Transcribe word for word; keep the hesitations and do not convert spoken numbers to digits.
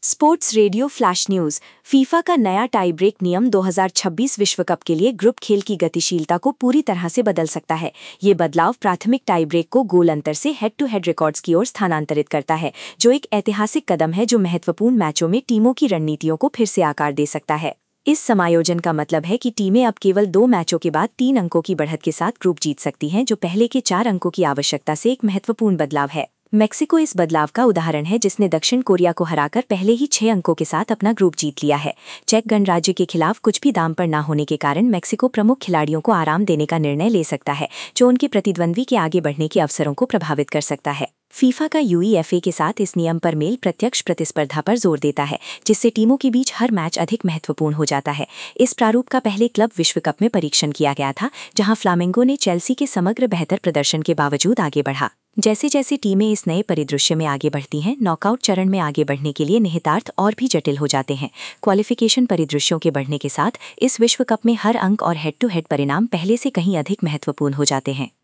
Sports radio flash news. FIFA का नया tie break नियम दो हज़ार छब्बीस विश्व कप के लिए ग्रुप खेल की गतिशीलता को पूरी तरह से बदल सकता है। ये बदलाव प्राथमिक टाई ब्रेक को गोल अंतर से हेड टू हेड रिकॉर्ड्स की ओर स्थानांतरित करता है, जो एक ऐतिहासिक कदम है जो महत्वपूर्ण मैचों में टीमों की रणनीतियों को फिर से आकार दे सकता है। इस समायोजन का मतलब है कि टीमें अब केवल दो मैचों के बाद तीन अंकों की बढ़त के साथ ग्रुप जीत सकती हैं, जो पहले के चार अंकों की आवश्यकता से एक महत्वपूर्ण बदलाव है। मेक्सिको इस बदलाव का उदाहरण है, जिसने दक्षिण कोरिया को हराकर पहले ही छह अंकों के साथ अपना ग्रुप जीत लिया है। चेक गणराज्य के खिलाफ कुछ भी दाम पर न होने के कारण मेक्सिको प्रमुख खिलाड़ियों को आराम देने का निर्णय ले सकता है, जो उनके प्रतिद्वंद्वी के आगे बढ़ने के अवसरों को प्रभावित कर सकता है। फीफा का यूईएफए के साथ इस नियम पर मेल प्रत्यक्ष प्रतिस्पर्धा पर जोर देता है, जिससे टीमों के बीच हर मैच अधिक महत्वपूर्ण हो जाता है। इस प्रारूप का पहले क्लब विश्व कप में परीक्षण किया गया था, जहां फ्लामेंगो ने चेल्सी के समग्र बेहतर प्रदर्शन के बावजूद आगे बढ़ा। जैसे जैसे टीमें इस नए परिदृश्य में आगे बढ़ती हैं, नॉकआउट चरण में आगे बढ़ने के लिए निहितार्थ और भी जटिल हो जाते हैं। क्वालिफिकेशन परिदृश्यों के बढ़ने के साथ इस विश्व कप में हर अंक और हेड टू हेड परिणाम पहले से कहीं अधिक महत्वपूर्ण हो जाते हैं।